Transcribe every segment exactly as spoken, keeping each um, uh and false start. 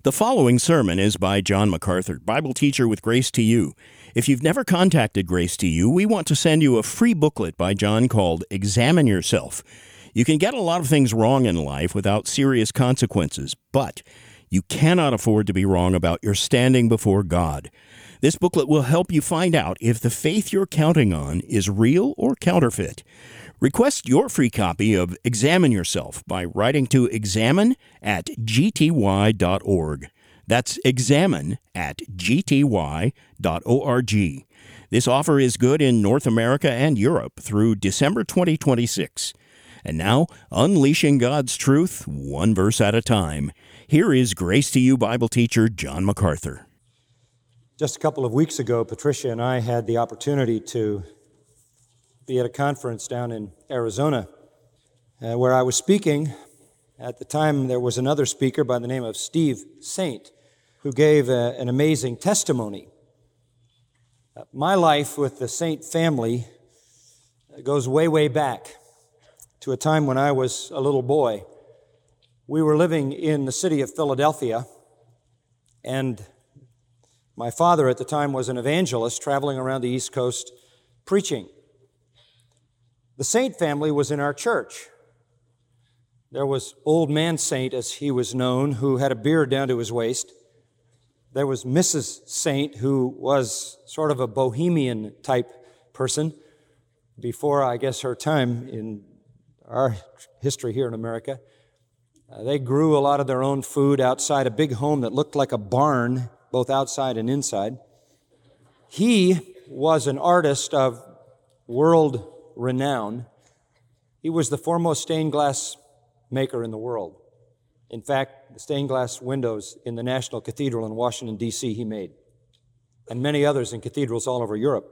The following sermon is by John MacArthur, Bible teacher with Grace to You. If you've never contacted Grace to You, we want to send you a free booklet by John called Examine Yourself. You can get a lot of things wrong in life without serious consequences, but you cannot afford to be wrong about your standing before God. This booklet will help you find out if the faith you're counting on is real or counterfeit. Request your free copy of Examine Yourself by writing to examine at g t y dot org. That's examine at g t y dot org. This offer is good in North America and Europe through December twenty twenty-six. And now, unleashing God's truth, one verse at a time. Here is Grace to You Bible teacher John MacArthur. Just a couple of weeks ago, Patricia and I had the opportunity to be at a conference down in Arizona uh, where I was speaking. At the time, there was another speaker by the name of Steve Saint who gave a, an amazing testimony. Uh, my life with the Saint family goes way, way back to a time when I was a little boy. We were living in the city of Philadelphia, and my father at the time was an evangelist traveling around the East Coast preaching. The Saint family was in our church. There was Old Man Saint, as he was known, who had a beard down to his waist. There was Missus Saint, who was sort of a bohemian type person before, I guess, her time in our history here in America. Uh, they grew a lot of their own food outside a big home that looked like a barn, both outside and inside. He was an artist of world renown. He was the foremost stained glass maker in the world. In fact, the stained glass windows in the National Cathedral in Washington, D C he made, and many others in cathedrals all over Europe.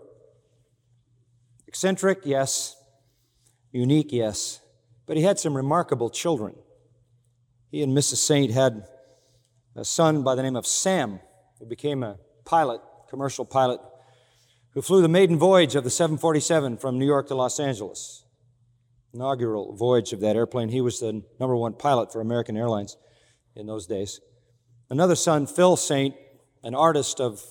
Eccentric, yes. Unique, yes. But he had some remarkable children. He and Missus Saint had a son by the name of Sam, who became a pilot, commercial pilot, who flew the maiden voyage of the seven forty-seven from New York to Los Angeles. Inaugural voyage of that airplane. He was the number one pilot for American Airlines in those days. Another son, Phil Saint, an artist of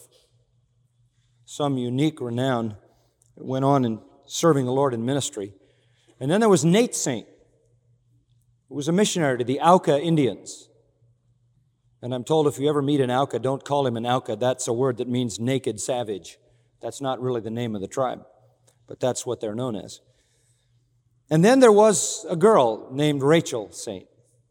some unique renown, went on in serving the Lord in ministry. And then there was Nate Saint, who was a missionary to the Auca Indians. And I'm told if you ever meet an Auca, don't call him an Auca. That's a word that means naked savage. That's not really the name of the tribe, but that's what they're known as. And then there was a girl named Rachel Saint.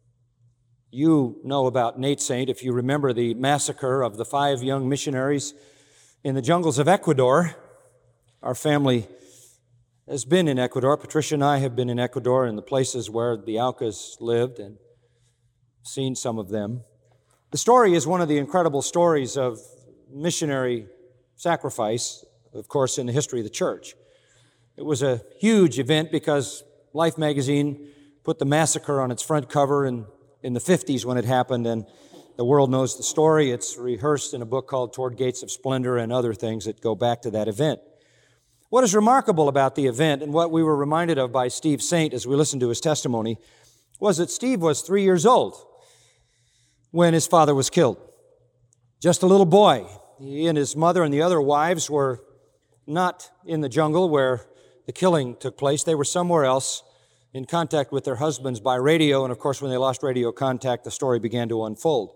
You know about Nate Saint if you remember the massacre of the five young missionaries in the jungles of Ecuador. Our family has been in Ecuador. Patricia and I have been in Ecuador in the places where the Aucas lived and seen some of them. The story is one of the incredible stories of missionary sacrifice, of course, in the history of the church. It was a huge event because Life magazine put the massacre on its front cover in, in the fifties when it happened, and the world knows the story. It's rehearsed in a book called Toward Gates of Splendor and other things that go back to that event. What is remarkable about the event, and what we were reminded of by Steve Saint as we listened to his testimony, was that Steve was three years old when his father was killed. Just a little boy. He and his mother and the other wives were not in the jungle where the killing took place. They were somewhere else in contact with their husbands by radio, and of course when they lost radio contact, the story began to unfold.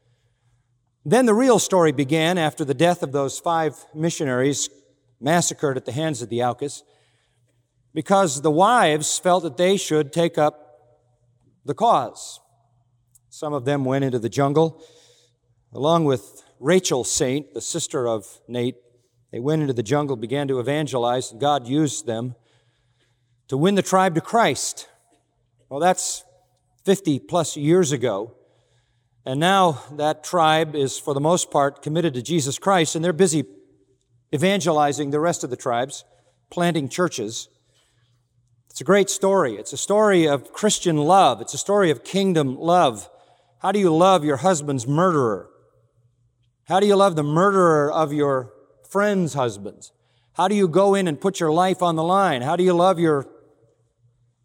Then the real story began after the death of those five missionaries massacred at the hands of the Aucas, because the wives felt that they should take up the cause. Some of them went into the jungle, along with Rachel Saint, the sister of Nate. They went into the jungle, began to evangelize, and God used them to win the tribe to Christ. Well, that's fifty plus years ago. And now that tribe is, for the most part, committed to Jesus Christ, and they're busy evangelizing the rest of the tribes, planting churches. It's a great story. It's a story of Christian love. It's a story of kingdom love. How do you love your husband's murderer? How do you love the murderer of your friends' husbands? How do you go in and put your life on the line? How do you love your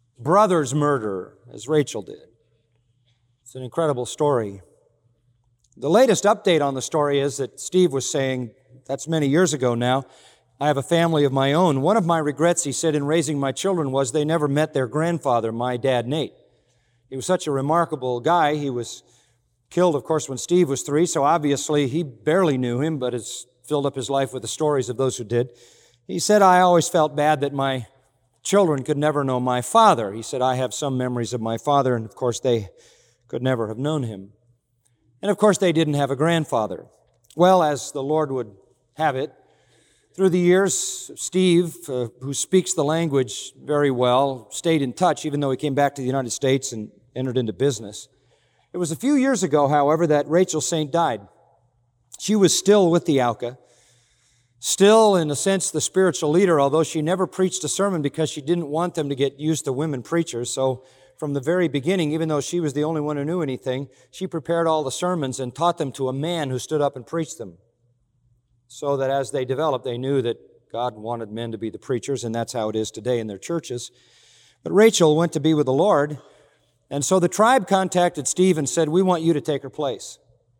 brother's murderer, as Rachel did? It's an incredible story. The latest update on the story is that Steve was saying, that's many years ago now, I have a family of my own. One of my regrets, he said, in raising my children was they never met their grandfather, my dad, Nate. He was such a remarkable guy. He was killed, of course, when Steve was three, so obviously he barely knew him, but has filled up his life with the stories of those who did. He said, I always felt bad that my children could never know my father. He said, I have some memories of my father, and of course they could never have known him. And of course they didn't have a grandfather. Well, as the Lord would have it, through the years, Steve, uh, who speaks the language very well, stayed in touch, even though he came back to the United States and entered into business. It was a few years ago, however, that Rachel Saint died. She was still with the Auca, still, in a sense, the spiritual leader, although she never preached a sermon because she didn't want them to get used to women preachers. So from the very beginning, even though she was the only one who knew anything, she prepared all the sermons and taught them to a man who stood up and preached them, so that as they developed, they knew that God wanted men to be the preachers, and that's how it is today in their churches. But Rachel went to be with the Lord, and so the tribe contacted Steve and said, we want you to take her place.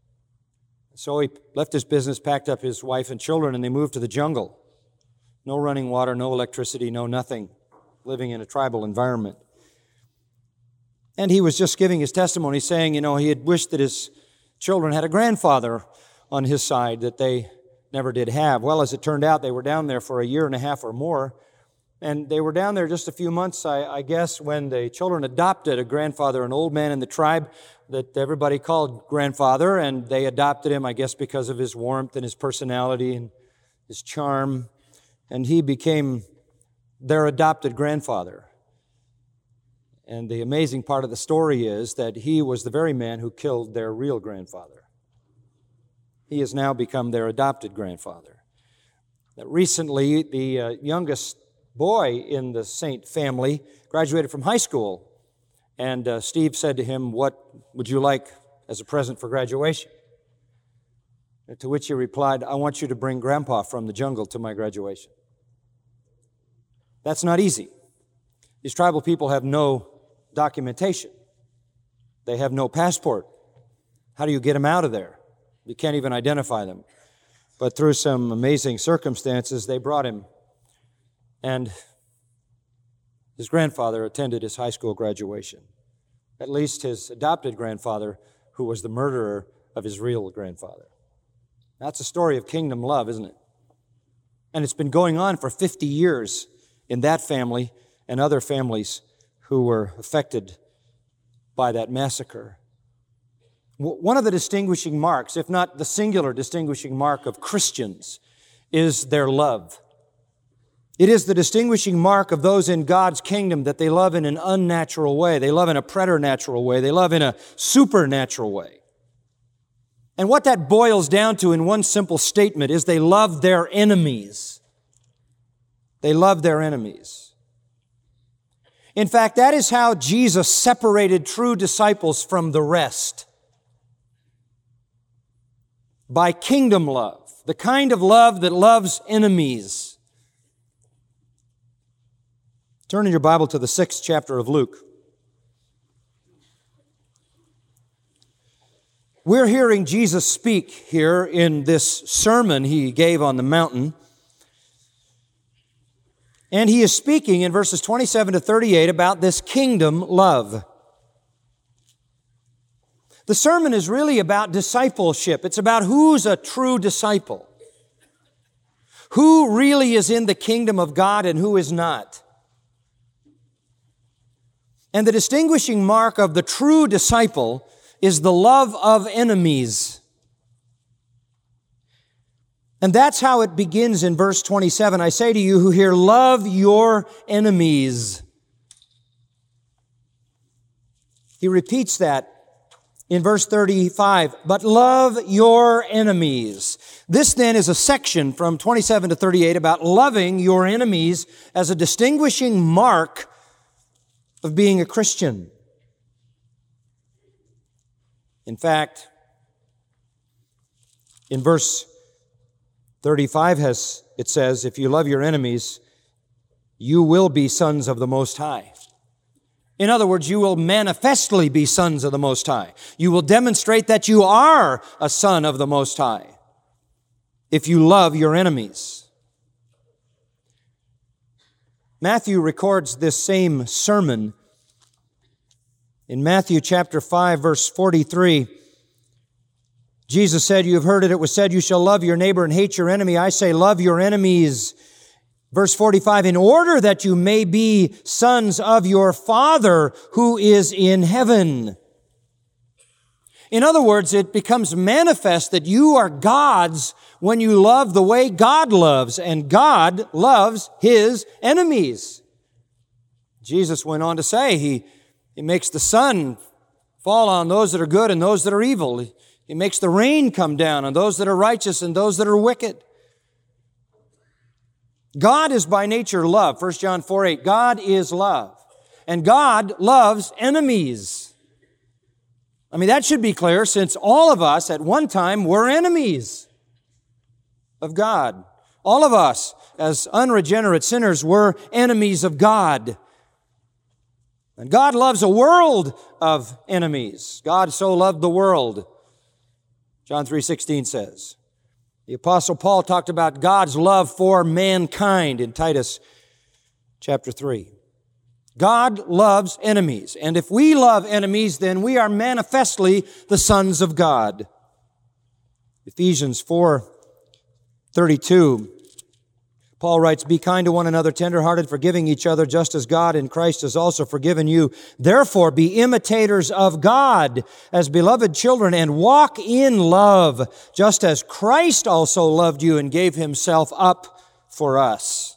So he left his business, packed up his wife and children, and they moved to the jungle. No running water, no electricity, no nothing, living in a tribal environment. And he was just giving his testimony, saying, you know, he had wished that his children had a grandfather on his side that they never did have. Well, as it turned out, they were down there for a year and a half or more. And they were down there just a few months, I, I guess, when the children adopted a grandfather, an old man in the tribe that everybody called grandfather, and they adopted him, I guess, because of his warmth and his personality and his charm. And he became their adopted grandfather. And the amazing part of the story is that he was the very man who killed their real grandfather. He has now become their adopted grandfather. Recently, the uh, youngest boy in the Saint family graduated from high school, and uh, Steve said to him, what would you like as a present for graduation? To which he replied, I want you to bring Grandpa from the jungle to my graduation. That's not easy. These tribal people have no documentation. They have no passport. How do you get them out of there? You can't even identify them. But through some amazing circumstances, they brought him. And his grandfather attended his high school graduation. At least his adopted grandfather, who was the murderer of his real grandfather. That's a story of kingdom love, isn't it? And it's been going on for fifty years in that family and other families who were affected by that massacre. One of the distinguishing marks, if not the singular distinguishing mark of Christians, is their love. It is the distinguishing mark of those in God's kingdom that they love in an unnatural way. They love in a preternatural way. They love in a supernatural way. And what that boils down to in one simple statement is they love their enemies. They love their enemies. In fact, that is how Jesus separated true disciples from the rest. By kingdom love, the kind of love that loves enemies. Turn in your Bible to the sixth chapter of Luke. We're hearing Jesus speak here in this sermon he gave on the mountain. And he is speaking in verses twenty-seven to thirty-eight about this kingdom love. The sermon is really about discipleship. It's about who's a true disciple. Who really is in the kingdom of God and who is not. And the distinguishing mark of the true disciple is the love of enemies. And that's how it begins in verse twenty-seven. I say to you who hear, love your enemies. He repeats that in verse thirty-five, but love your enemies. This then is a section from twenty-seven to thirty-eight about loving your enemies as a distinguishing mark of being a Christian. In fact, in verse thirty-five has, it says, if you love your enemies, you will be sons of the Most High. In other words, you will manifestly be sons of the Most High. You will demonstrate that you are a son of the Most High if you love your enemies. Matthew records this same sermon in Matthew chapter five, verse forty-three. Jesus said, "You have heard it, it was said, you shall love your neighbor and hate your enemy. I say, love your enemies." Verse forty-five, "In order that you may be sons of your Father who is in heaven." In other words, it becomes manifest that you are God's when you love the way God loves, and God loves His enemies. Jesus went on to say, He, he makes the sun fall on those that are good and those that are evil. He makes the rain come down on those that are righteous and those that are wicked. God is by nature love. First John four eight, God is love. And God loves enemies. I mean, that should be clear, since all of us at one time were enemies of God. All of us, as unregenerate sinners, were enemies of God. And God loves a world of enemies. God so loved the world. John three sixteen says. The Apostle Paul talked about God's love for mankind in Titus chapter three. God loves enemies, and if we love enemies, then we are manifestly the sons of God. Ephesians four thirty-two, Paul writes, "Be kind to one another, tender-hearted, forgiving each other, just as God in Christ has also forgiven you. Therefore, be imitators of God as beloved children, and walk in love, just as Christ also loved you and gave Himself up for us."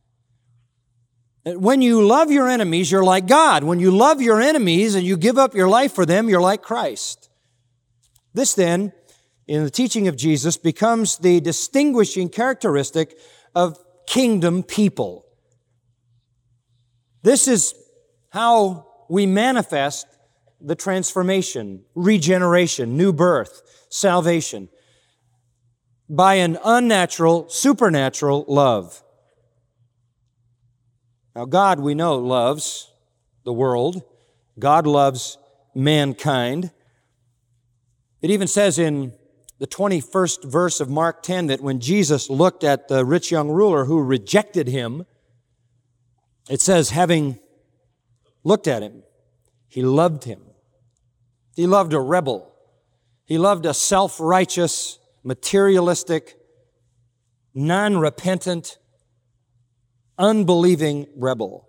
When you love your enemies, you're like God. When you love your enemies and you give up your life for them, you're like Christ. This then, in the teaching of Jesus, becomes the distinguishing characteristic of kingdom people. This is how we manifest the transformation, regeneration, new birth, salvation, by an unnatural, supernatural love. Now, God, we know, loves the world. God loves mankind. It even says in the twenty-first verse of Mark ten that when Jesus looked at the rich young ruler who rejected Him, it says, having looked at him, He loved him. He loved a rebel. He loved a self-righteous, materialistic, non-repentant, unbelieving rebel.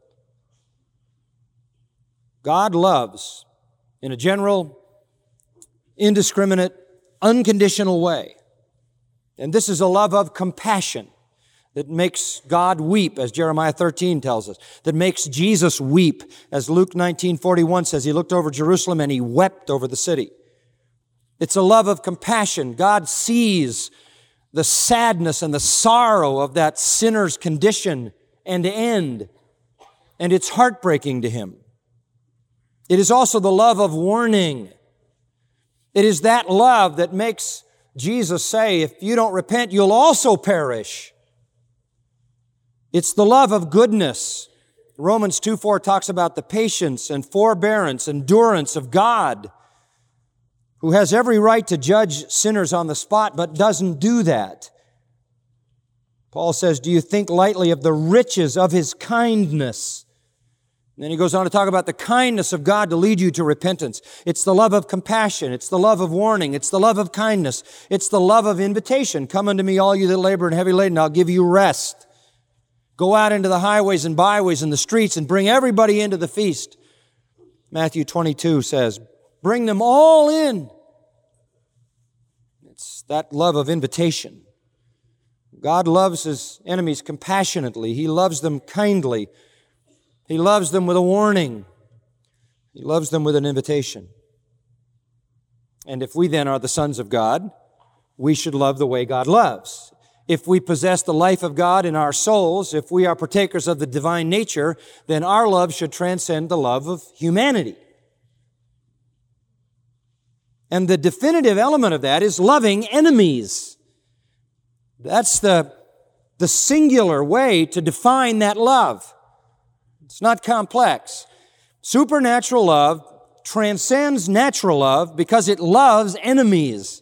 God loves in a general, indiscriminate, unconditional way. And this is a love of compassion that makes God weep, as Jeremiah thirteen tells us, that makes Jesus weep, as Luke nineteen forty-one says, He looked over Jerusalem and He wept over the city. It's a love of compassion. God sees the sadness and the sorrow of that sinner's condition and end, and it's heartbreaking to Him. It is also the love of warning. It is that love that makes Jesus say, if you don't repent, you'll also perish. It's the love of goodness. Romans two four talks about the patience and forbearance, endurance of God, who has every right to judge sinners on the spot, but doesn't do that. Paul says, do you think lightly of the riches of His kindness? And then he goes on to talk about the kindness of God to lead you to repentance. It's the love of compassion. It's the love of warning. It's the love of kindness. It's the love of invitation. Come unto me, all you that labor and heavy laden, I'll give you rest. Go out into the highways and byways and the streets and bring everybody into the feast. Matthew twenty-two says, bring them all in. It's that love of invitation. God loves His enemies compassionately. He loves them kindly. He loves them with a warning. He loves them with an invitation. And if we then are the sons of God, we should love the way God loves. If we possess the life of God in our souls, if we are partakers of the divine nature, then our love should transcend the love of humanity. And the definitive element of that is loving enemies. That's the, the singular way to define that love. It's not complex. Supernatural love transcends natural love because it loves enemies.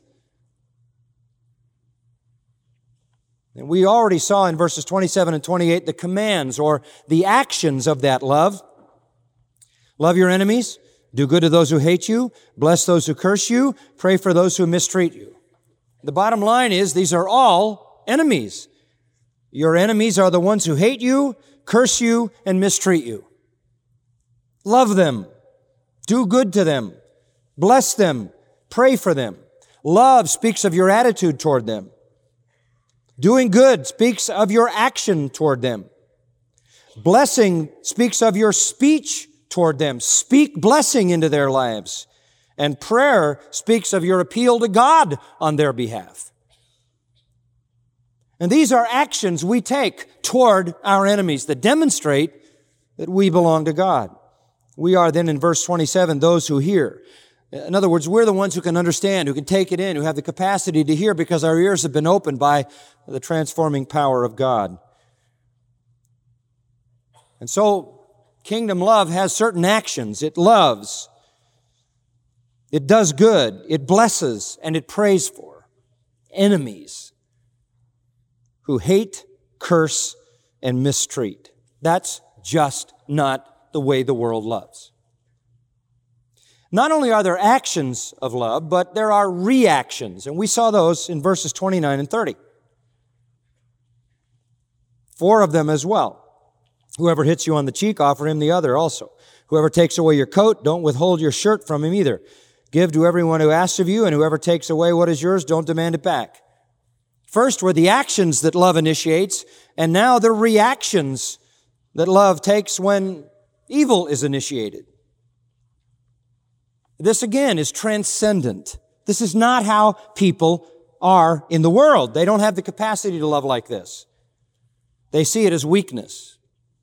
And we already saw in verses twenty-seven and twenty-eight the commands or the actions of that love. Love your enemies, do good to those who hate you, bless those who curse you, pray for those who mistreat you. The bottom line is these are all enemies. Your enemies are the ones who hate you, curse you, and mistreat you. Love them. Do good to them. Bless them. Pray for them. Love speaks of your attitude toward them. Doing good speaks of your action toward them. Blessing speaks of your speech toward them. Speak blessing into their lives. And prayer speaks of your appeal to God on their behalf. And these are actions we take toward our enemies that demonstrate that we belong to God. We are then in verse twenty-seven, those who hear. In other words, we're the ones who can understand, who can take it in, who have the capacity to hear because our ears have been opened by the transforming power of God. And so, kingdom love has certain actions. It loves, it does good, it blesses, and it prays for enemies who hate, curse, and mistreat. That's just not the way the world loves. Not only are there actions of love, but there are reactions, and we saw those in verses twenty-nine and thirty. Four of them as well. Whoever hits you on the cheek, offer him the other also. Whoever takes away your coat, don't withhold your shirt from him either. Give to everyone who asks of you, and whoever takes away what is yours, don't demand it back. First were the actions that love initiates, and now the reactions that love takes when evil is initiated. This again is transcendent. This is not how people are in the world. They don't have the capacity to love like this. They see it as weakness.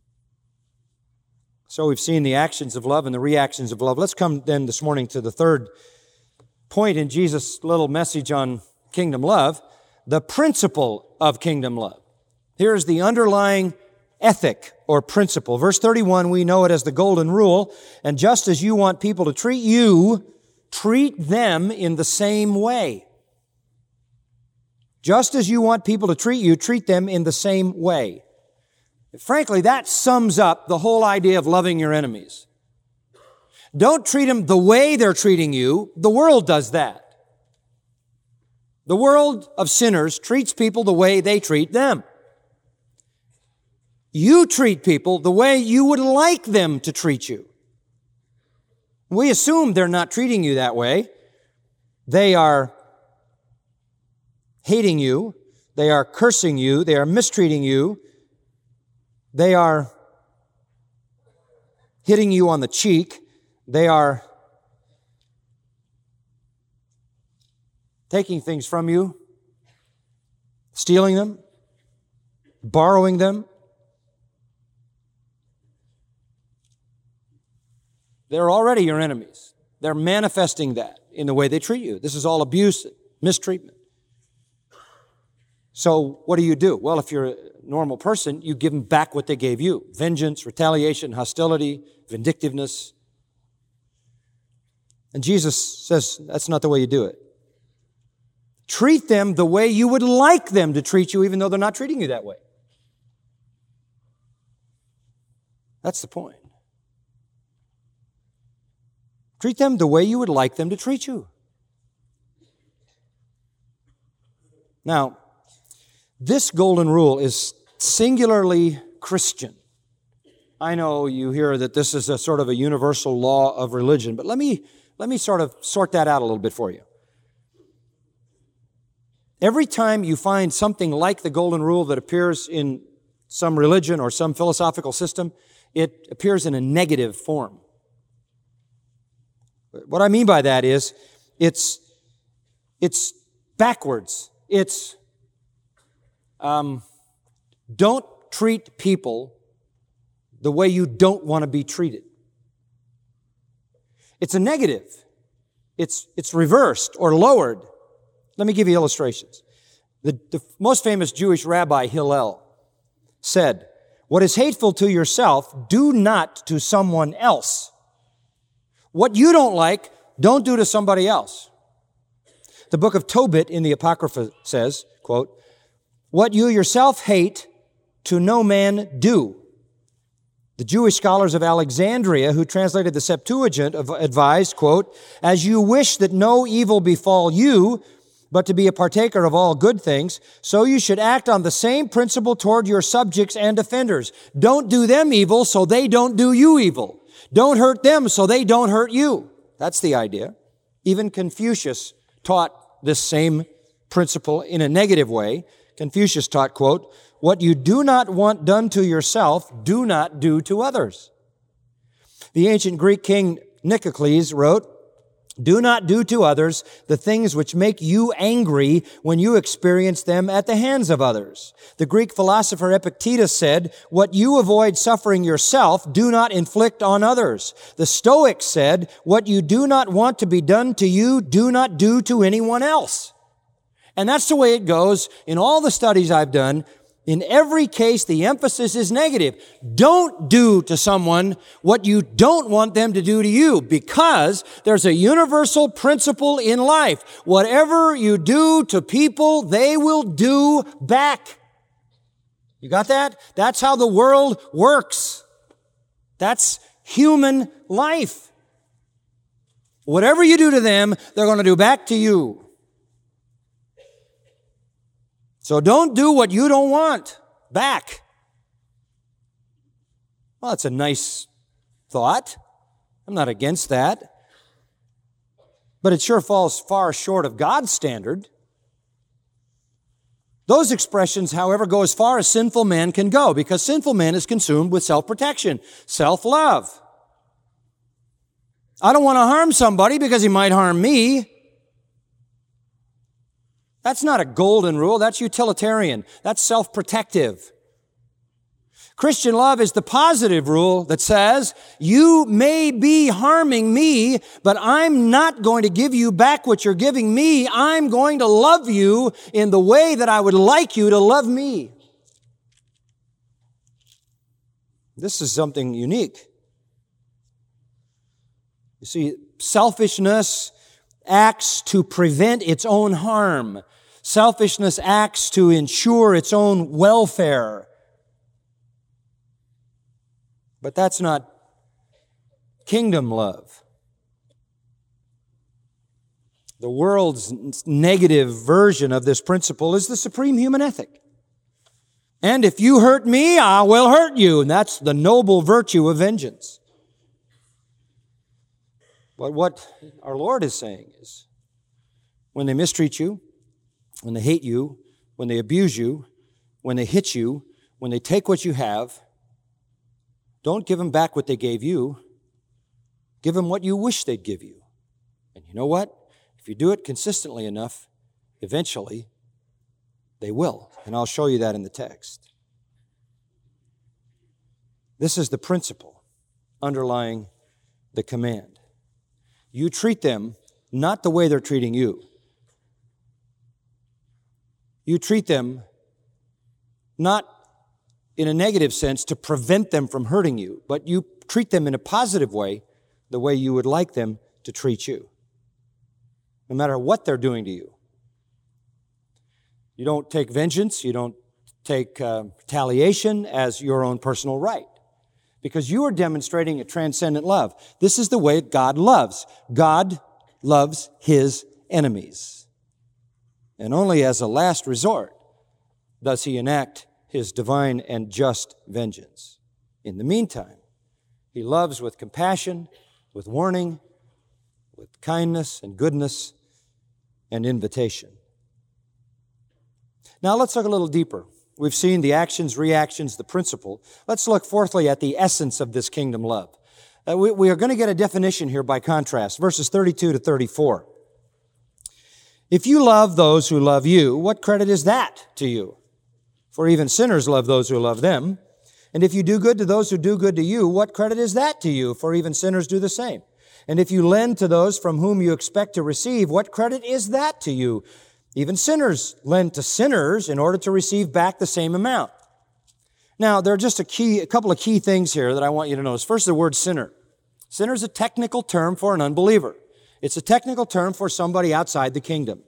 So we've seen the actions of love and the reactions of love. Let's come then this morning to the third point in Jesus' little message on kingdom love, the principle of kingdom love. Here's the underlying ethic or principle. Verse thirty-one, we know it as the golden rule. And just as you want people to treat you, treat them in the same way. Just as you want people to treat you, treat them in the same way. Frankly, that sums up the whole idea of loving your enemies. Don't treat them the way they're treating you. The world does that. The world of sinners treats people the way they treat them. You treat people the way you would like them to treat you. We assume they're not treating you that way. They are hating you. They are cursing you. They are mistreating you. They are hitting you on the cheek. They are taking things from you, stealing them, borrowing them. They're already your enemies. They're manifesting that in the way they treat you. This is all abuse, mistreatment. So what do you do? Well, if you're a normal person, you give them back what they gave you. Vengeance, retaliation, hostility, vindictiveness. And Jesus says that's not the way you do it. Treat them the way you would like them to treat you, even though they're not treating you that way. That's the point. Treat them the way you would like them to treat you. Now, this golden rule is singularly Christian. I know you hear that this is a sort of a universal law of religion, but let me, let me sort of sort that out a little bit for you. Every time you find something like the golden rule that appears in some religion or some philosophical system, it appears in a negative form. What I mean by that is, it's, it's backwards. It's, um, don't treat people the way you don't want to be treated. It's a negative. It's, it's reversed or lowered. Let me give you illustrations. The, the most famous Jewish rabbi, Hillel, said, "What is hateful to yourself, do not to someone else." What you don't like, don't do to somebody else. The book of Tobit in the Apocrypha says, quote, what you yourself hate, to no man do. The Jewish scholars of Alexandria, who translated the Septuagint, advised, quote, as you wish that no evil befall you, but to be a partaker of all good things, so you should act on the same principle toward your subjects and offenders. Don't do them evil so they don't do you evil. Don't hurt them so they don't hurt you. That's the idea. Even Confucius taught this same principle in a negative way. Confucius taught, quote, what you do not want done to yourself, do not do to others. The ancient Greek king Nicocles wrote, do not do to others the things which make you angry when you experience them at the hands of others. The Greek philosopher Epictetus said, what you avoid suffering yourself, do not inflict on others. The Stoics said, what you do not want to be done to you, do not do to anyone else. And that's the way it goes in all the studies I've done. In every case, the emphasis is negative. Don't do to someone what you don't want them to do to you, because there's a universal principle in life. Whatever you do to people, they will do back. You got that? That's how the world works. That's human life. Whatever you do to them, they're going to do back to you. So don't do what you don't want back. Well, that's a nice thought. I'm not against that. But it sure falls far short of God's standard. Those expressions, however, go as far as sinful man can go, because sinful man is consumed with self-protection, self-love. I don't want to harm somebody because he might harm me. That's not a golden rule. That's utilitarian. That's self-protective. Christian love is the positive rule that says, you may be harming me, but I'm not going to give you back what you're giving me. I'm going to love you in the way that I would like you to love me. This is something unique. You see, selfishness acts to prevent its own harm. Selfishness acts to ensure its own welfare. But that's not kingdom love. The world's negative version of this principle is the supreme human ethic. And if you hurt me, I will hurt you. And that's the noble virtue of vengeance. But what our Lord is saying is, when they mistreat you, when they hate you, when they abuse you, when they hit you, when they take what you have, don't give them back what they gave you. Give them what you wish they'd give you. And you know what? If you do it consistently enough, eventually they will. And I'll show you that in the text. This is the principle underlying the command. You treat them not the way they're treating you. You treat them not in a negative sense to prevent them from hurting you, but you treat them in a positive way, the way you would like them to treat you, no matter what they're doing to you. You don't take vengeance, you don't take uh, retaliation as your own personal right, because you are demonstrating a transcendent love. This is the way God loves. God loves His enemies. And only as a last resort does He enact His divine and just vengeance. In the meantime, He loves with compassion, with warning, with kindness and goodness and invitation. Now let's look a little deeper. We've seen the actions, reactions, the principle. Let's look fourthly at the essence of this kingdom love. Uh, we, we are going to get a definition here by contrast, verses thirty-two to thirty-four. If you love those who love you, what credit is that to you? For even sinners love those who love them. And if you do good to those who do good to you, what credit is that to you? For even sinners do the same. And if you lend to those from whom you expect to receive, what credit is that to you? Even sinners lend to sinners in order to receive back the same amount. Now, there are just a key, a couple of key things here that I want you to notice. First, the word sinner. Sinner is a technical term for an unbeliever. It's a technical term for somebody outside the kingdom.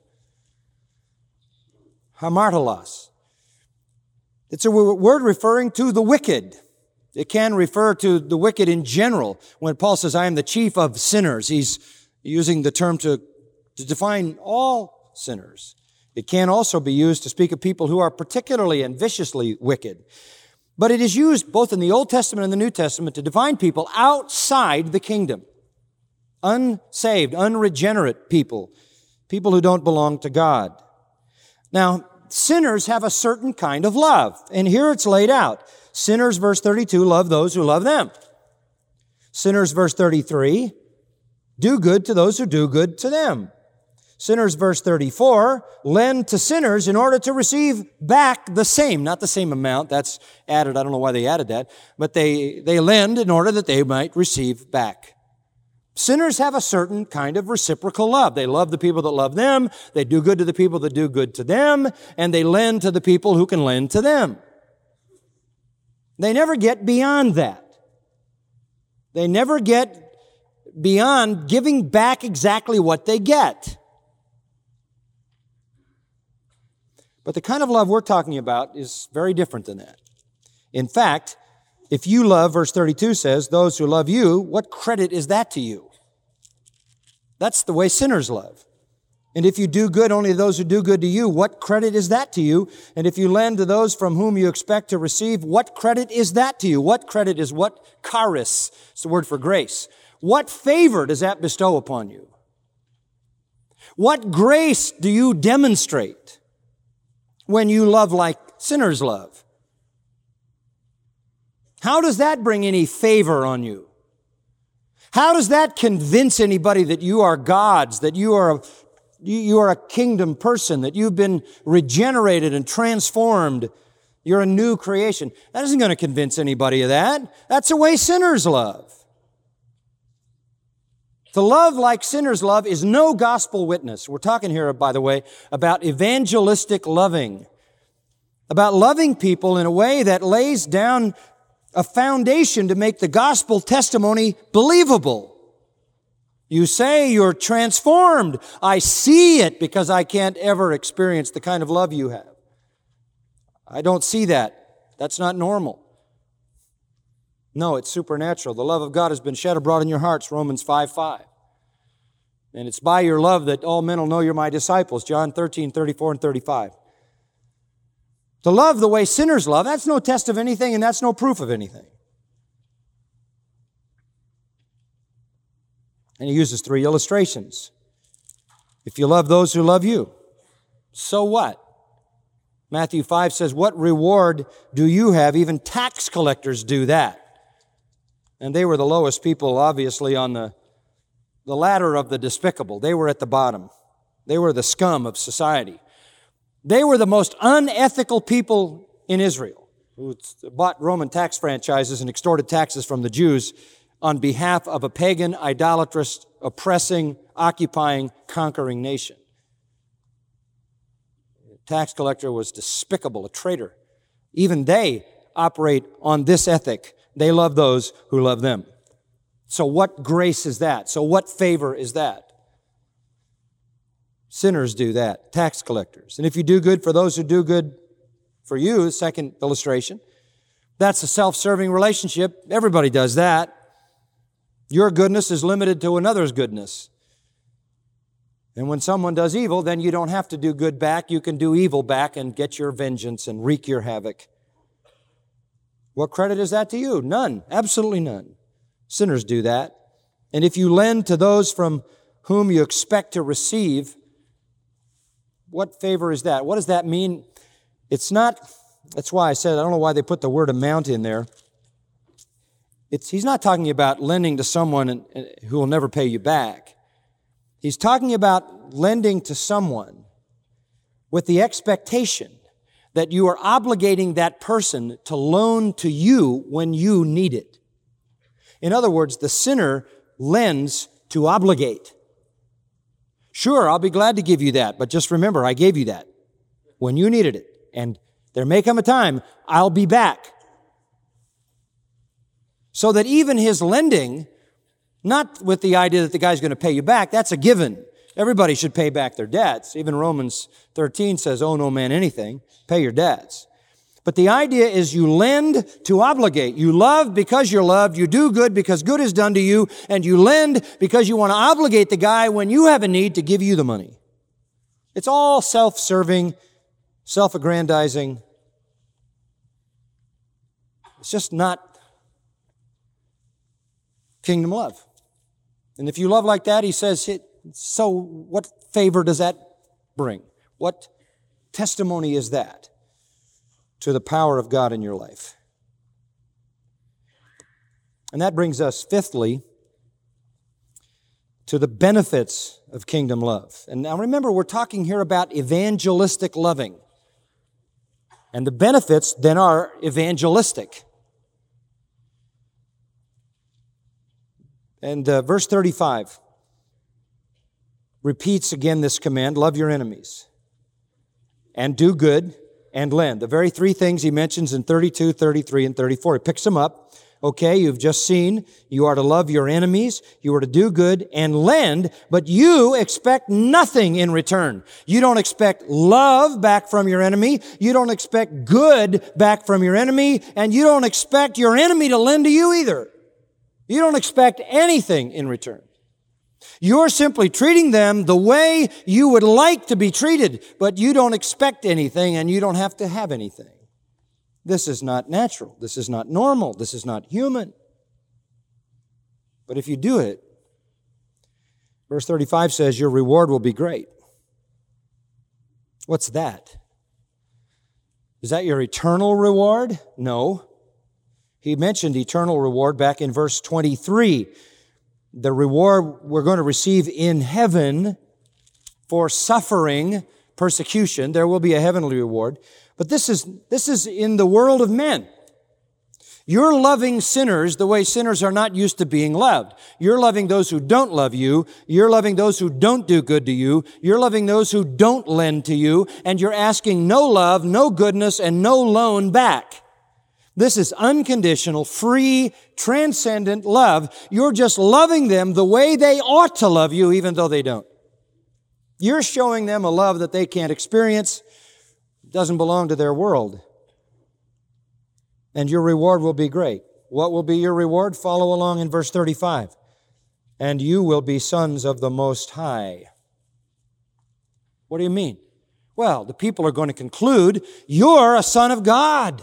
Hamartolos. It's a word referring to the wicked. It can refer to the wicked in general. When Paul says, I am the chief of sinners, he's using the term to, to define all sinners. It can also be used to speak of people who are particularly and viciously wicked. But it is used both in the Old Testament and the New Testament to define people outside the kingdom. Unsaved, unregenerate people. People who don't belong to God. Now, sinners have a certain kind of love. And here it's laid out. Sinners, verse thirty-two, love those who love them. Sinners, verse thirty-three, do good to those who do good to them. Sinners, verse thirty-four, lend to sinners in order to receive back the same. Not the same amount. That's added. I don't know why they added that. But they, they lend in order that they might receive back. Sinners have a certain kind of reciprocal love. They love the people that love them. They do good to the people that do good to them. And they lend to the people who can lend to them. They never get beyond that. They never get beyond giving back exactly what they get. But the kind of love we're talking about is very different than that. In fact, if you love, verse thirty-two says, those who love you, what credit is that to you? That's the way sinners love. And if you do good only to those who do good to you, what credit is that to you? And if you lend to those from whom you expect to receive, what credit is that to you? What credit is what? Charis. It's the word for grace. What favor does that bestow upon you? What grace do you demonstrate when you love like sinners love? How does that bring any favor on you? How does that convince anybody that you are God's, that you are a You are a kingdom person, that you've been regenerated and transformed. You're a new creation. That isn't going to convince anybody of that. That's the way sinners love. To love like sinners love is no gospel witness. We're talking here, by the way, about evangelistic loving. About loving people in a way that lays down a foundation to make the gospel testimony believable. You say you're transformed. I see it because I can't ever experience the kind of love you have. I don't see that. That's not normal. No, it's supernatural. The love of God has been shed abroad in your hearts, Romans five five. And it's by your love that all men will know you're my disciples, John thirteen thirty-four and thirty-five. To love the way sinners love, that's no test of anything and that's no proof of anything. And he uses three illustrations. If you love those who love you, so what? Matthew five says, what reward do you have? Even tax collectors do that. And they were the lowest people, obviously, on the, the ladder of the despicable. They were at the bottom. They were the scum of society. They were the most unethical people in Israel, who bought Roman tax franchises and extorted taxes from the Jews on behalf of a pagan, idolatrous, oppressing, occupying, conquering nation. The tax collector was despicable, a traitor. Even they operate on this ethic. They love those who love them. So what grace is that? So what favor is that? Sinners do that, tax collectors. And if you do good for those who do good for you, second illustration, that's a self-serving relationship. Everybody does that. Your goodness is limited to another's goodness. And when someone does evil, then you don't have to do good back. You can do evil back and get your vengeance and wreak your havoc. What credit is that to you? None. Absolutely none. Sinners do that. And if you lend to those from whom you expect to receive, what favor is that? What does that mean? It's not, that's why I said, I don't know why they put the word amount in there. It's, he's not talking about lending to someone and, and, who will never pay you back. He's talking about lending to someone with the expectation that you are obligating that person to loan to you when you need it. In other words, the sinner lends to obligate. Sure, I'll be glad to give you that, but just remember, I gave you that when you needed it. And there may come a time I'll be back. So that even his lending Not with the idea that the guy's going to pay you back. That's a given. Everybody should pay back their debts. Even Romans thirteen says, owe no man anything. Pay your debts. But the idea is you lend to obligate. You love because you're loved. You do good because good is done to you. And you lend because you want to obligate the guy when you have a need to give you the money. It's all self-serving, self-aggrandizing. It's just not kingdom love. And if you love like that, he says, so what favor does that bring? What testimony is that to the power of God in your life? And that brings us, fifthly, to the benefits of kingdom love. And now remember, we're talking here about evangelistic loving. And the benefits then are evangelistic. And uh, verse thirty-five repeats again this command, love your enemies, and do good, and lend. The very three things he mentions in thirty-two, thirty-three, and thirty-four. He picks them up. Okay, you've just seen you are to love your enemies, you are to do good and lend, but you expect nothing in return. You don't expect love back from your enemy, you don't expect good back from your enemy, and you don't expect your enemy to lend to you either. You don't expect anything in return. You're simply treating them the way you would like to be treated, but you don't expect anything and you don't have to have anything. This is not natural. This is not normal. This is not human. But if you do it, verse thirty-five says your reward will be great. What's that? Is that your eternal reward? No. He mentioned eternal reward back in verse twenty-three. The reward we're going to receive in heaven for suffering persecution. There will be a heavenly reward. But this is, this is in the world of men. You're loving sinners the way sinners are not used to being loved. You're loving those who don't love you. You're loving those who don't do good to you. You're loving those who don't lend to you. And you're asking no love, no goodness, and no loan back. This is unconditional, free, transcendent love. You're just loving them the way they ought to love you, even though they don't. You're showing them a love that they can't experience. It doesn't belong to their world. And your reward will be great. What will be your reward? Follow along in verse thirty-five. And you will be sons of the Most High. What do you mean? Well, the people are going to conclude, you're a son of God.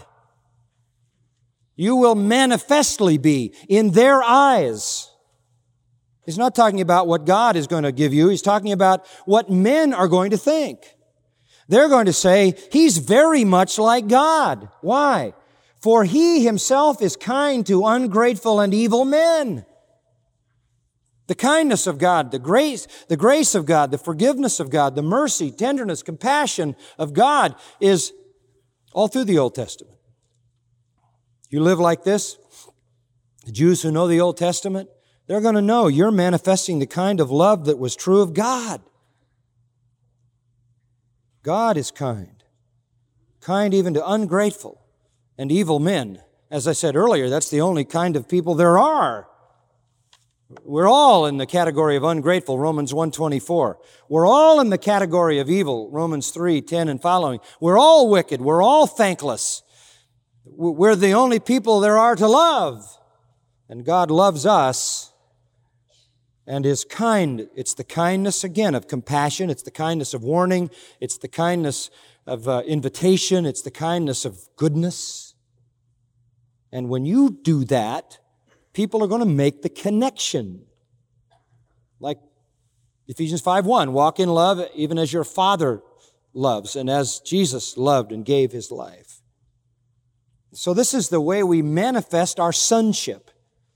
You will manifestly be in their eyes. He's not talking about what God is going to give you. He's talking about what men are going to think. They're going to say, he's very much like God. Why? For he himself is kind to ungrateful and evil men. The kindness of God, the grace, the grace of God, the forgiveness of God, the mercy, tenderness, compassion of God is all through the Old Testament. You live like this, the Jews who know the Old Testament, they're going to know you're manifesting the kind of love that was true of God. God is kind, kind even to ungrateful and evil men. As I said earlier, that's the only kind of people there are. We're all in the category of ungrateful, Romans one twenty-four. We're all in the category of evil, Romans three ten and following. We're all wicked. We're all thankless. We're the only people there are to love. And God loves us and is kind. It's the kindness, again, of compassion. It's the kindness of warning. It's the kindness of uh, invitation. It's the kindness of goodness. And when you do that, people are going to make the connection. Like Ephesians five one, walk in love even as your Father loves and as Jesus loved and gave His life. So this is the way we manifest our sonship.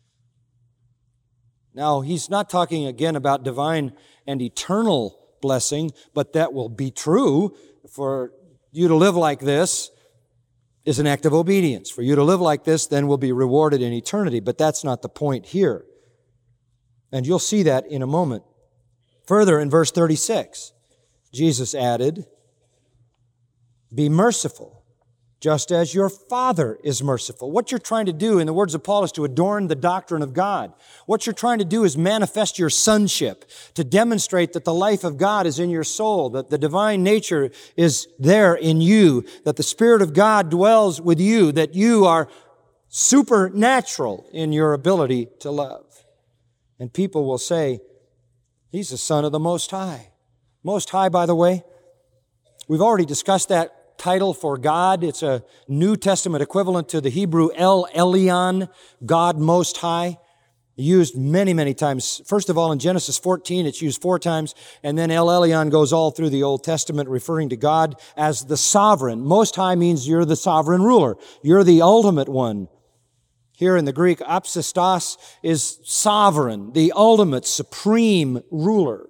Now, he's not talking again about divine and eternal blessing, but that will be true. For you to live like this is an act of obedience. For you to live like this then will be rewarded in eternity, but that's not the point here. And you'll see that in a moment. Further, in verse thirty-six, Jesus added, be merciful, just as your Father is merciful. What you're trying to do, in the words of Paul, is to adorn the doctrine of God. What you're trying to do is manifest your sonship, to demonstrate that the life of God is in your soul, that the divine nature is there in you, that the Spirit of God dwells with you, that you are supernatural in your ability to love. And people will say, he's the Son of the Most High. Most High, by the way, we've already discussed that title for God. It's a New Testament equivalent to the Hebrew El Elyon, God Most High. Used many, many times. First of all, in Genesis fourteen, it's used four times, and then El Elyon goes all through the Old Testament, referring to God as the sovereign. Most High means you're the sovereign ruler. You're the ultimate one. Here in the Greek, apsistos is sovereign, the ultimate, supreme ruler.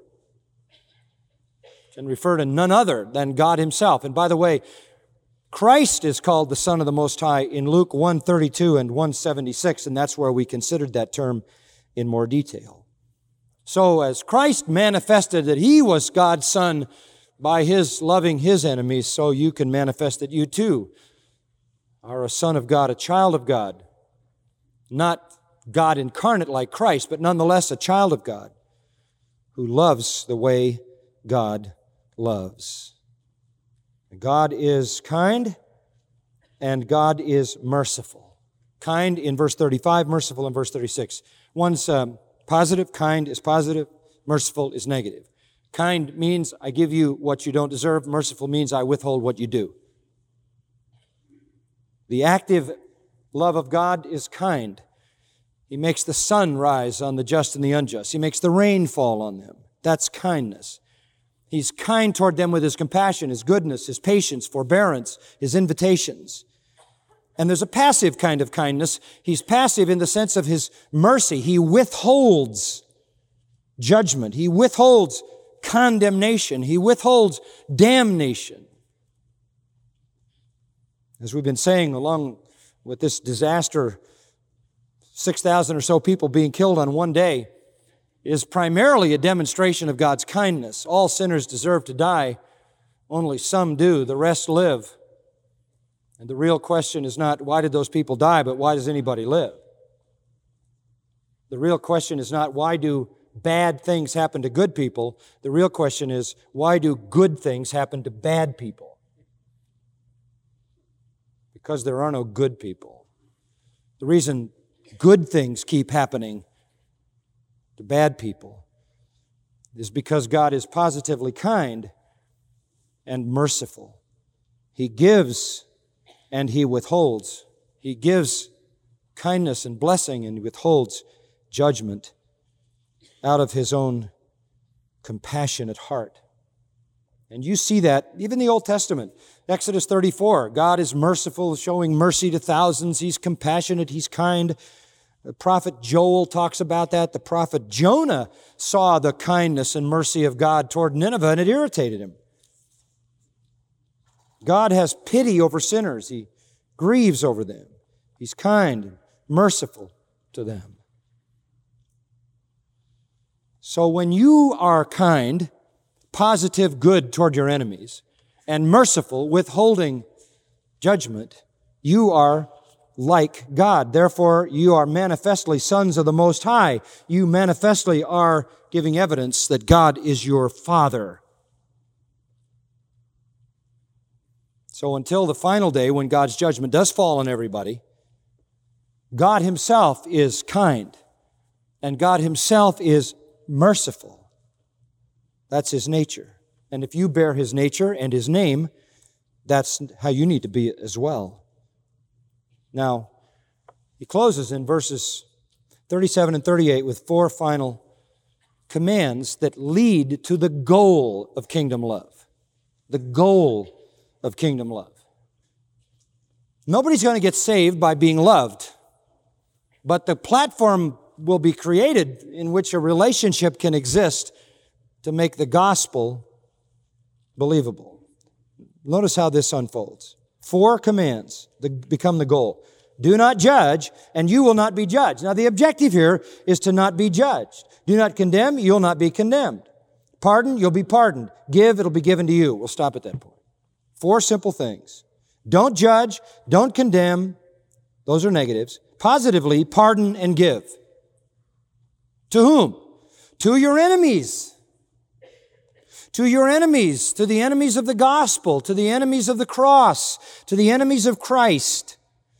And refer to none other than God Himself. And by the way, Christ is called the Son of the Most High in Luke one thirty-two and one seventy-six, and that's where we considered that term in more detail. So as Christ manifested that He was God's Son by His loving His enemies, so you can manifest that you too are a son of God, a child of God. Not God incarnate like Christ, but nonetheless a child of God who loves the way God loves. God is kind and God is merciful. Kind in verse thirty-five, merciful in verse thirty-six. One's um, positive, kind is positive, merciful is negative. Kind means I give you what you don't deserve. Merciful means I withhold what you do. The active love of God is kind. He makes the sun rise on the just and the unjust. He makes the rain fall on them. That's kindness. He's kind toward them with His compassion, His goodness, His patience, forbearance, His invitations. And there's a passive kind of kindness. He's passive in the sense of His mercy. He withholds judgment. He withholds condemnation. He withholds damnation. As we've been saying, along with this disaster, six thousand or so people being killed on one day, is primarily a demonstration of God's kindness. All sinners deserve to die. Only some do. The rest live. And the real question is not, why did those people die, but why does anybody live? The real question is not, why do bad things happen to good people? The real question is, why do good things happen to bad people? Because there are no good people. The reason good things keep happening to bad people is because God is positively kind and merciful. He gives and He withholds. He gives kindness and blessing and withholds judgment out of His own compassionate heart. And you see that even in the Old Testament. Exodus thirty-four, God is merciful, showing mercy to thousands. He's compassionate, He's kind. The prophet Joel talks about that. The prophet Jonah saw the kindness and mercy of God toward Nineveh, and it irritated him. God has pity over sinners. He grieves over them. He's kind and merciful to them. So when you are kind, positive good toward your enemies, and merciful, withholding judgment, you are like God. Therefore, you are manifestly sons of the Most High. You manifestly are giving evidence that God is your Father. So until the final day when God's judgment does fall on everybody, God Himself is kind and God Himself is merciful. That's His nature. And if you bear His nature and His name, that's how you need to be as well. Now, he closes in verses thirty-seven and thirty-eight with four final commands that lead to the goal of kingdom love. The goal of kingdom love. Nobody's going to get saved by being loved, but the platform will be created in which a relationship can exist to make the gospel believable. Notice how this unfolds. Four commands that become the goal. Do not judge, and you will not be judged. Now, the objective here is to not be judged. Do not condemn, you'll not be condemned. Pardon, you'll be pardoned. Give, it'll be given to you. We'll stop at that point. Four simple things. Don't judge, don't condemn. Those are negatives. Positively, pardon and give. To whom? To your enemies. To your enemies, to the enemies of the gospel, to the enemies of the cross, to the enemies of Christ.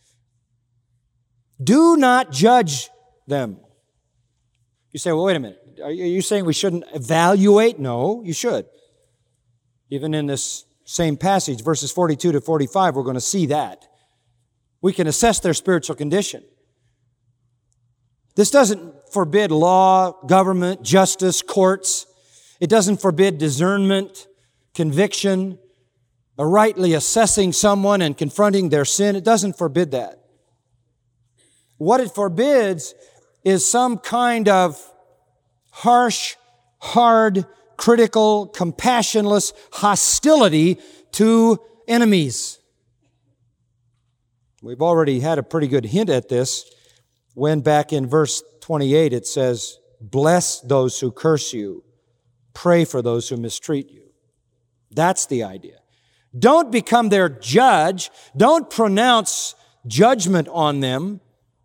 Do not judge them. You say, well, wait a minute. Are you saying we shouldn't evaluate? No, you should. Even in this same passage, verses forty-two to forty-five, we're going to see that. We can assess their spiritual condition. This doesn't forbid law, government, justice, courts. It doesn't forbid discernment, conviction, or rightly assessing someone and confronting their sin. It doesn't forbid that. What it forbids is some kind of harsh, hard, critical, compassionless hostility to enemies. We've already had a pretty good hint at this when back in verse twenty-eight it says, bless those who curse you, pray for those who mistreat you. That's the idea. Don't become their judge. Don't pronounce judgment on them.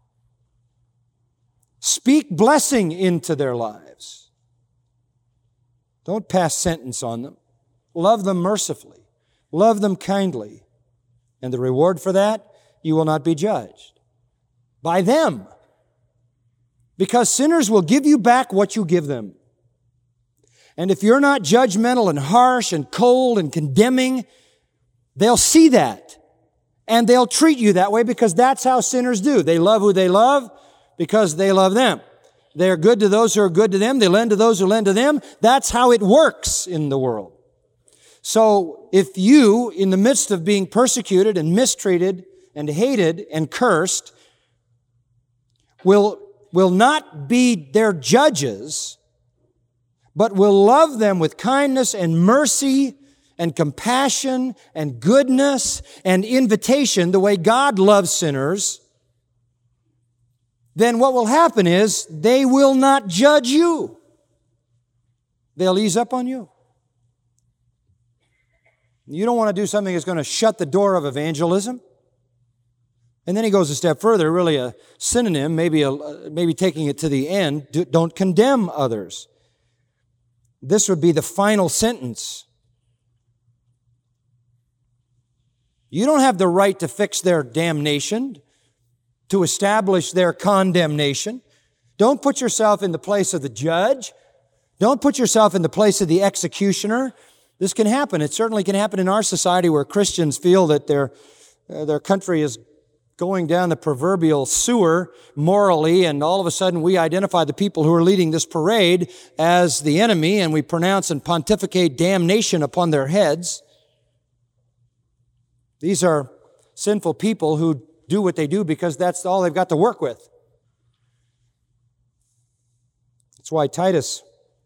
Speak blessing into their lives. Don't pass sentence on them. Love them mercifully. Love them kindly. And the reward for that, you will not be judged by them. Because sinners will give you back what you give them. And if you're not judgmental and harsh and cold and condemning, they'll see that. And they'll treat you that way because that's how sinners do. They love who they love because they love them. They're good to those who are good to them. They lend to those who lend to them. That's how it works in the world. So if you, in the midst of being persecuted and mistreated and hated and cursed, will, will not be their judges, but will love them with kindness and mercy and compassion and goodness and invitation the way God loves sinners, then what will happen is they will not judge you. They'll ease up on you. You don't want to do something that's going to shut the door of evangelism. And then he goes a step further, really a synonym, maybe, a, maybe taking it to the end. Don't condemn others. This would be the final sentence. You don't have the right to fix their damnation, to establish their condemnation. Don't put yourself in the place of the judge. Don't put yourself in the place of the executioner. This can happen. It certainly can happen in our society where Christians feel that their, uh, their country is going down the proverbial sewer morally, and all of a sudden we identify the people who are leading this parade as the enemy, and we pronounce and pontificate damnation upon their heads. These are sinful people who do what they do because that's all they've got to work with. That's why Titus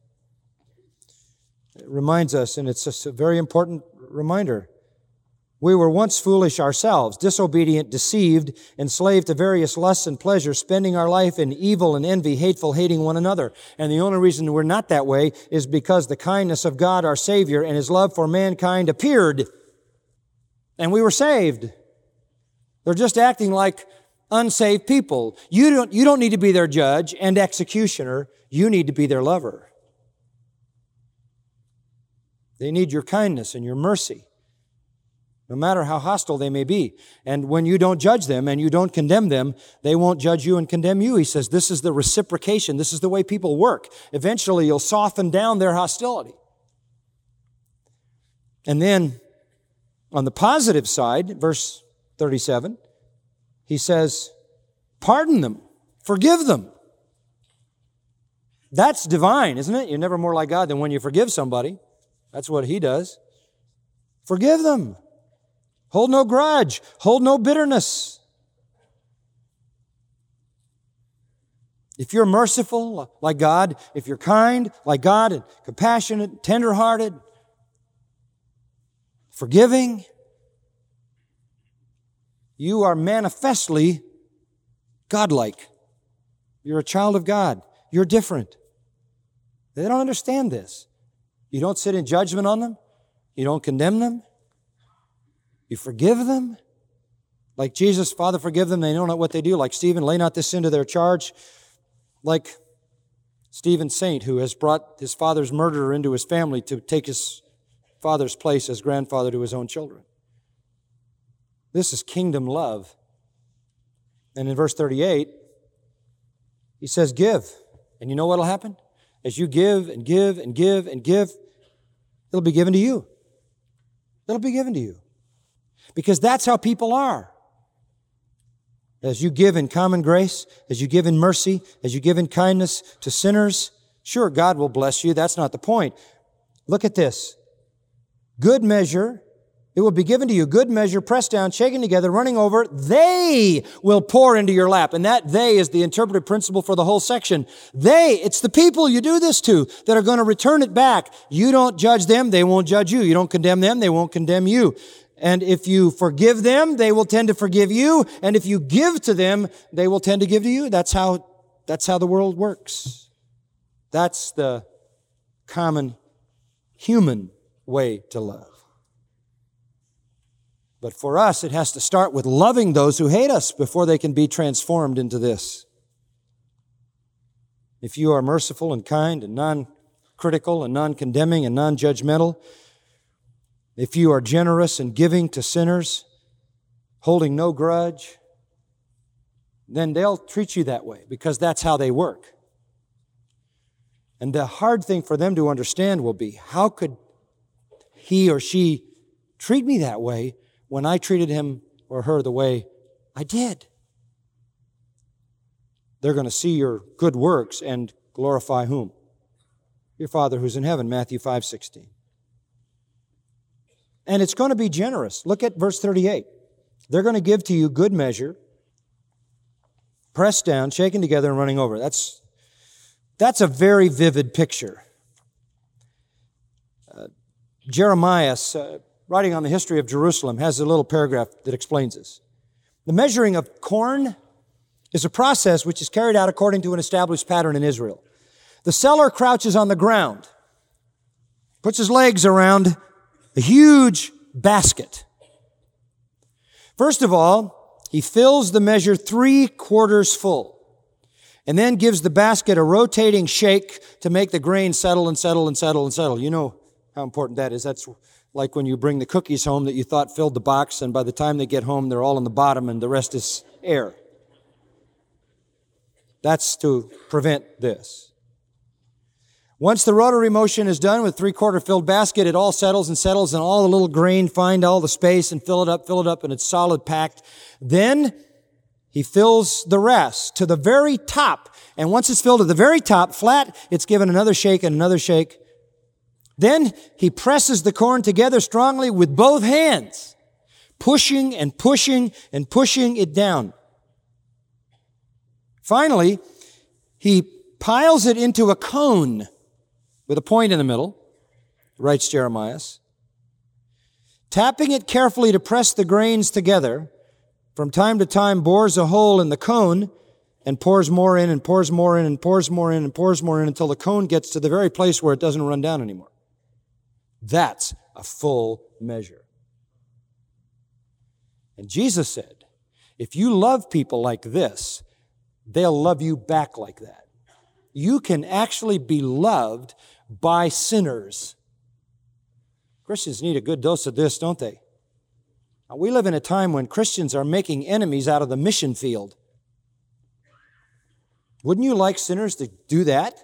reminds us, and it's just a very important reminder, we were once foolish ourselves, disobedient, deceived, enslaved to various lusts and pleasures, spending our life in evil and envy, hateful, hating one another. And the only reason we're not that way is because the kindness of God, our Savior, and His love for mankind appeared. And we were saved. They're just acting like unsaved people. You don't, you don't need to be their judge and executioner. You need to be their lover. They need your kindness and your mercy, no matter how hostile they may be. And when you don't judge them and you don't condemn them, they won't judge you and condemn you. He says this is the reciprocation. This is the way people work. Eventually, you'll soften down their hostility. And then, on the positive side, verse thirty-seven, he says, pardon them, forgive them. That's divine, isn't it? You're never more like God than when you forgive somebody. That's what He does. Forgive them. Hold no grudge. Hold no bitterness. If you're merciful like God, if you're kind like God, and compassionate, tenderhearted, forgiving, you are manifestly godlike. You're a child of God. You're different. They don't understand this. You don't sit in judgment on them. You don't condemn them. You forgive them? Like Jesus, Father, forgive them, they know not what they do. Like Stephen, lay not this sin to their charge. Like Stephen Saint, who has brought his father's murderer into his family to take his father's place as grandfather to his own children. This is kingdom love. And in verse thirty-eight, he says, give. And you know what will happen? As you give and give and give and give, it'll be given to you. It'll be given to you. Because that's how people are. As you give in common grace, as you give in mercy, as you give in kindness to sinners, sure, God will bless you. That's not the point. Look at this. Good measure, it will be given to you. Good measure, pressed down, shaken together, running over, they will pour into your lap. And that they is the interpretive principle for the whole section. They, it's the people you do this to that are going to return it back. You don't judge them, they won't judge you. You don't condemn them, they won't condemn you. And if you forgive them, they will tend to forgive you. And if you give to them, they will tend to give to you. That's how, that's how the world works. That's the common human way to love. But for us, it has to start with loving those who hate us before they can be transformed into this. If you are merciful and kind and non-critical and non-condemning and non-judgmental, if you are generous and giving to sinners, holding no grudge, then they'll treat you that way because that's how they work. And the hard thing for them to understand will be, how could he or she treat me that way when I treated him or her the way I did? They're going to see your good works and glorify whom? Your Father who's in heaven, Matthew five sixteen. And it's going to be generous. Look at verse thirty-eight. They're going to give to you good measure, pressed down, shaken together, and running over. That's, that's a very vivid picture. Uh, Jeremiah, uh, writing on the history of Jerusalem, has a little paragraph that explains this. The measuring of corn is a process which is carried out according to an established pattern in Israel. The seller crouches on the ground, puts his legs around a huge basket. First of all, he fills the measure three quarters full and then gives the basket a rotating shake to make the grain settle and settle and settle and settle. You know how important that is. That's like when you bring the cookies home that you thought filled the box, and by the time they get home, they're all in the bottom and the rest is air. That's to prevent this. Once the rotary motion is done with three-quarter filled basket, it all settles and settles, and all the little grain find all the space and fill it up, fill it up, and it's solid packed. Then he fills the rest to the very top. And once it's filled to the very top, flat, it's given another shake and another shake. Then he presses the corn together strongly with both hands, pushing and pushing and pushing it down. Finally, he piles it into a cone with a point in the middle, writes Jeremiah. Tapping it carefully to press the grains together, from time to time bores a hole in the cone and pours more in and pours more in and pours more in and pours more in until the cone gets to the very place where it doesn't run down anymore. That's a full measure. And Jesus said, if you love people like this, they'll love you back like that. You can actually be loved by sinners. Christians need a good dose of this, don't they? Now, we live in a time when Christians are making enemies out of the mission field. Wouldn't you like sinners to do that?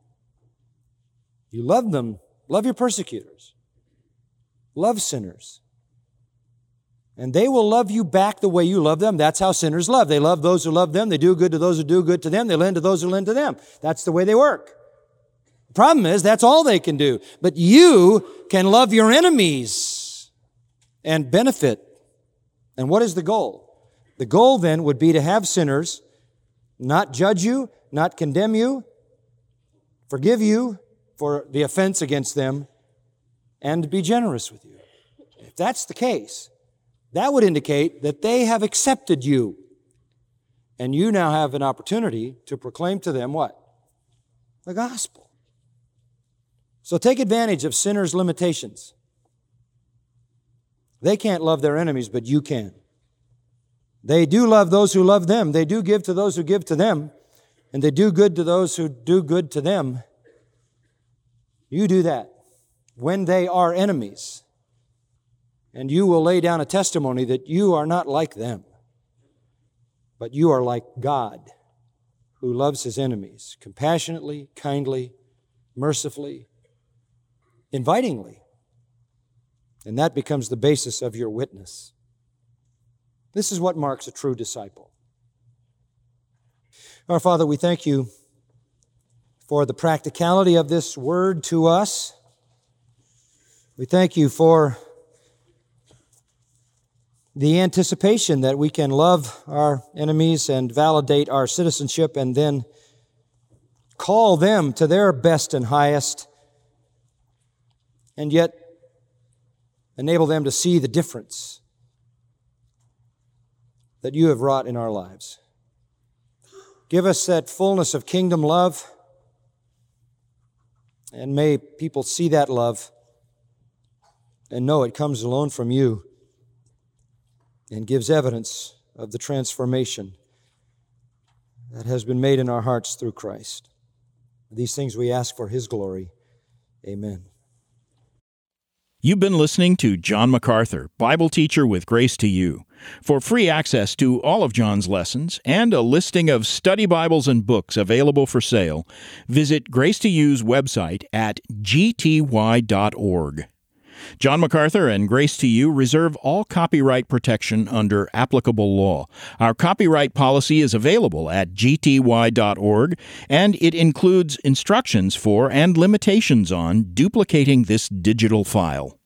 You love them. Love your persecutors. Love sinners. And they will love you back the way you love them. That's how sinners love. They love those who love them. They do good to those who do good to them. They lend to those who lend to them. That's the way they work. The problem is, that's all they can do. But you can love your enemies and benefit. And what is the goal? The goal then would be to have sinners not judge you, not condemn you, forgive you for the offense against them, and be generous with you. If that's the case, that would indicate that they have accepted you. And you now have an opportunity to proclaim to them what? The gospel. So take advantage of sinners' limitations. They can't love their enemies, but you can. They do love those who love them. They do give to those who give to them. And they do good to those who do good to them. You do that when they are enemies. And you will lay down a testimony that you are not like them, but you are like God, who loves His enemies compassionately, kindly, mercifully, invitingly. And that becomes the basis of your witness. This is what marks a true disciple. Our Father, we thank You for the practicality of this word to us. We thank You for the anticipation that we can love our enemies and validate our citizenship and then call them to their best and highest, and yet enable them to see the difference that You have wrought in our lives. Give us that fullness of kingdom love, and may people see that love and know it comes alone from You and gives evidence of the transformation that has been made in our hearts through Christ. These things we ask for His glory. Amen. You've been listening to John MacArthur, Bible teacher with Grace to You. For free access to all of John's lessons and a listing of study Bibles and books available for sale, visit Grace to You's website at g t y dot org. John MacArthur and Grace to You reserve all copyright protection under applicable law. Our copyright policy is available at g t y dot org, and it includes instructions for and limitations on duplicating this digital file.